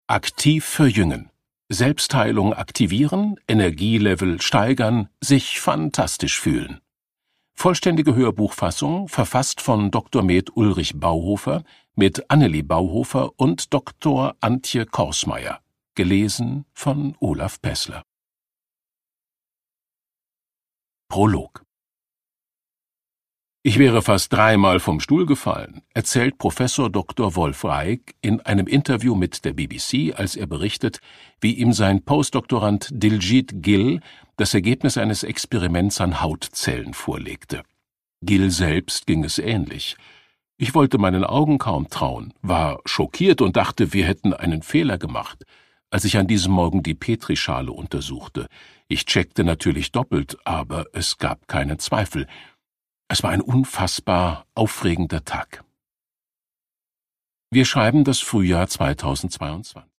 Aktiv verjüngen. Selbstheilung aktivieren, Energielevel steigern, sich fantastisch fühlen. Vollständige Hörbuchfassung, verfasst von Dr. med. Ulrich Bauhofer mit Annelie Bauhofer und Dr. Antje Korsmeier. Gelesen von Olaf Pessler. Prolog. Ich wäre fast 3-mal vom Stuhl gefallen, erzählt Professor Dr. Wolf Reik in einem Interview mit der BBC, als er berichtet, wie ihm sein Postdoktorand Diljit Gill das Ergebnis eines Experiments an Hautzellen vorlegte. Gill selbst ging es ähnlich. Ich wollte meinen Augen kaum trauen, war schockiert und dachte, wir hätten einen Fehler gemacht, als ich an diesem Morgen die Petrischale untersuchte. Ich checkte natürlich doppelt, aber es gab keinen Zweifel. Es war ein unfassbar aufregender Tag. Wir schreiben das Frühjahr 2022.